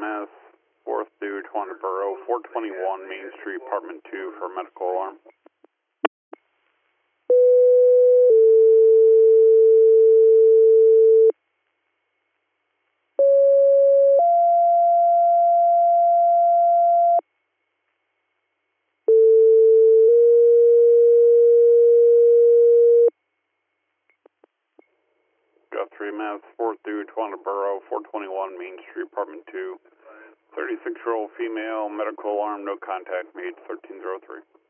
Mass, 4th due to Borough, 421 Main Street, Apartment 2 for medical alarm. Guthrie, Mass, 4th due to Borough, 421 Main Street, Apartment 2. 36-year-old female, medical alarm, no contact made, 1303.